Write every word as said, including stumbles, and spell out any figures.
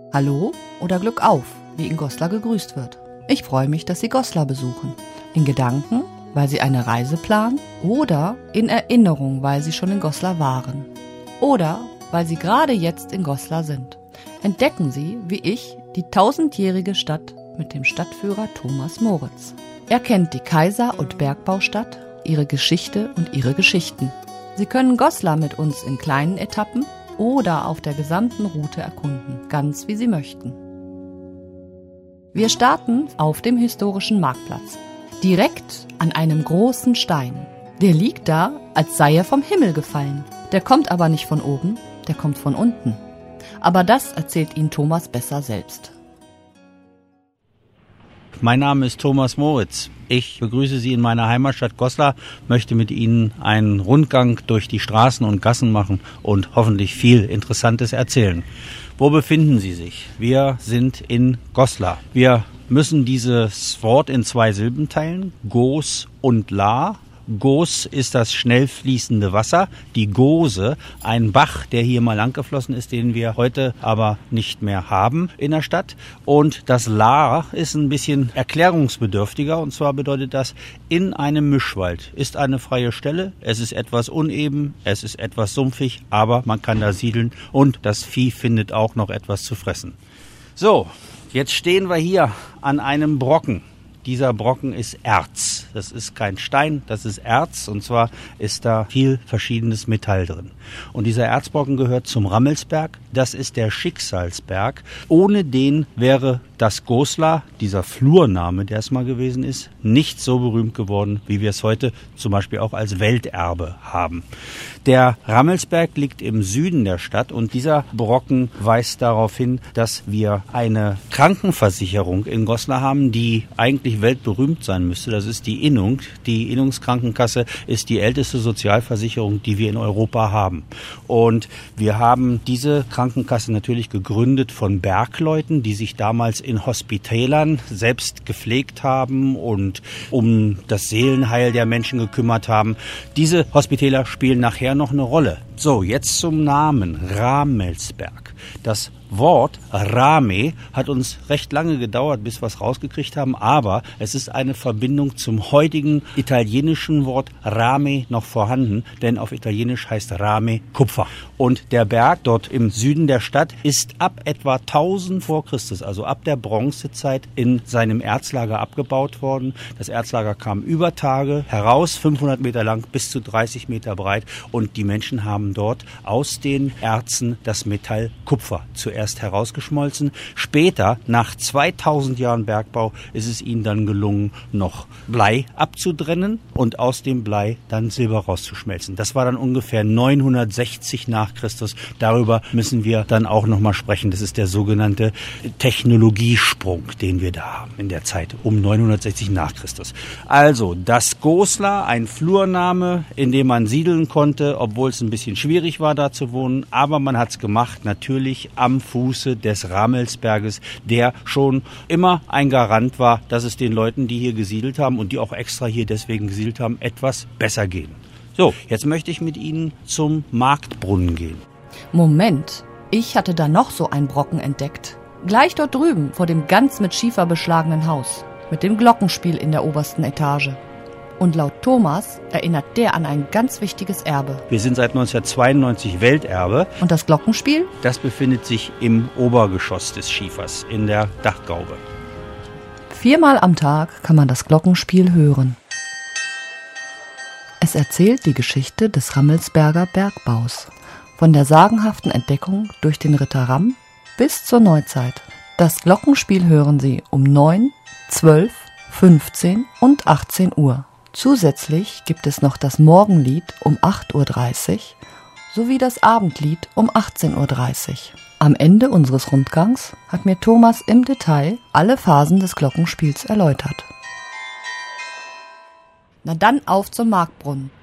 Hallo oder Glück auf, wie in Goslar gegrüßt wird. Ich freue mich, dass Sie Goslar besuchen. In Gedanken, weil Sie eine Reise planen, oder in Erinnerung, weil Sie schon in Goslar waren. Oder weil Sie gerade jetzt in Goslar sind. Entdecken Sie, wie ich, die tausendjährige Stadt mit dem Stadtführer Thomas Moritz. Er kennt die Kaiser- und Bergbaustadt, ihre Geschichte und ihre Geschichten. Sie können Goslar mit uns in kleinen Etappen oder auf der gesamten Route erkunden, ganz wie Sie möchten. Wir starten auf dem historischen Marktplatz, direkt an einem großen Stein. Der liegt da, als sei er vom Himmel gefallen. Der kommt aber nicht von oben, der kommt von unten. Aber das erzählt Ihnen Thomas besser selbst. Mein Name ist Thomas Moritz. Ich begrüße Sie in meiner Heimatstadt Goslar, möchte mit Ihnen einen Rundgang durch die Straßen und Gassen machen und hoffentlich viel Interessantes erzählen. Wo befinden Sie sich? Wir sind in Goslar. Wir müssen dieses Wort in zwei Silben teilen, Gos und La. Gos ist das schnell fließende Wasser, die Gose, ein Bach, der hier mal lang geflossen ist, den wir heute aber nicht mehr haben in der Stadt. Und das La ist ein bisschen erklärungsbedürftiger, und zwar bedeutet das, in einem Mischwald ist eine freie Stelle, es ist etwas uneben, es ist etwas sumpfig, aber man kann da siedeln und das Vieh findet auch noch etwas zu fressen. So, jetzt stehen wir hier an einem Brocken. Dieser Brocken ist Erz. Das ist kein Stein, das ist Erz, und zwar ist da viel verschiedenes Metall drin. Und dieser Erzbrocken gehört zum Rammelsberg. Das ist der Schicksalsberg. Ohne den wäre das Goslar, dieser Flurname, der es mal gewesen ist, nicht so berühmt geworden, wie wir es heute zum Beispiel auch als Welterbe haben. Der Rammelsberg liegt im Süden der Stadt und dieser Brocken weist darauf hin, dass wir eine Krankenversicherung in Goslar haben, die eigentlich weltberühmt sein müsste. Das ist die Innung. Die Innungskrankenkasse ist die älteste Sozialversicherung, die wir in Europa haben. Und wir haben diese Krankenkasse natürlich gegründet von Bergleuten, die sich damals in Hospitälern selbst gepflegt haben und um das Seelenheil der Menschen gekümmert haben. Diese Hospitäler spielen nachher noch eine Rolle. So, jetzt zum Namen Rammelsberg. Das Wort Rame hat uns recht lange gedauert, bis wir es rausgekriegt haben, aber es ist eine Verbindung zum heutigen italienischen Wort Rame noch vorhanden, denn auf Italienisch heißt Rame Kupfer. Und der Berg dort im Süden der Stadt ist ab etwa tausend vor Christus, also ab der Bronzezeit, in seinem Erzlager abgebaut worden. Das Erzlager kam über Tage heraus, fünfhundert Meter lang bis zu dreißig Meter breit, und die Menschen haben dort aus den Erzen das Metall Kupfer zuerst erst herausgeschmolzen. Später, nach zweitausend Jahren Bergbau, ist es ihnen dann gelungen, noch Blei abzutrennen und aus dem Blei dann Silber rauszuschmelzen. Das war dann ungefähr neunhundertsechzig nach Christus. Darüber müssen wir dann auch nochmal sprechen. Das ist der sogenannte Technologiesprung, den wir da haben in der Zeit um neunhundertsechzig nach Christus. Also, das Goslar, ein Flurname, in dem man siedeln konnte, obwohl es ein bisschen schwierig war, da zu wohnen. Aber man hat es gemacht, natürlich am Fuße des Rammelsberges, der schon immer ein Garant war, dass es den Leuten, die hier gesiedelt haben und die auch extra hier deswegen gesiedelt haben, etwas besser gehen. So, jetzt möchte ich mit Ihnen zum Marktbrunnen gehen. Moment, ich hatte da noch so einen Brocken entdeckt. Gleich dort drüben, vor dem ganz mit Schiefer beschlagenen Haus, mit dem Glockenspiel in der obersten Etage. Und laut Thomas erinnert der an ein ganz wichtiges Erbe. Wir sind seit neunzehnhundertzweiundneunzig Welterbe. Und das Glockenspiel? Das befindet sich im Obergeschoss des Schiefers, in der Dachgaube. Viermal am Tag kann man das Glockenspiel hören. Es erzählt die Geschichte des Rammelsberger Bergbaus. Von der sagenhaften Entdeckung durch den Ritter Ramm bis zur Neuzeit. Das Glockenspiel hören Sie um neun, zwölf, fünfzehn und achtzehn Uhr. Zusätzlich gibt es noch das Morgenlied um acht Uhr dreißig sowie das Abendlied um achtzehn Uhr dreißig. Am Ende unseres Rundgangs hat mir Thomas im Detail alle Phasen des Glockenspiels erläutert. Na dann auf zum Marktbrunnen.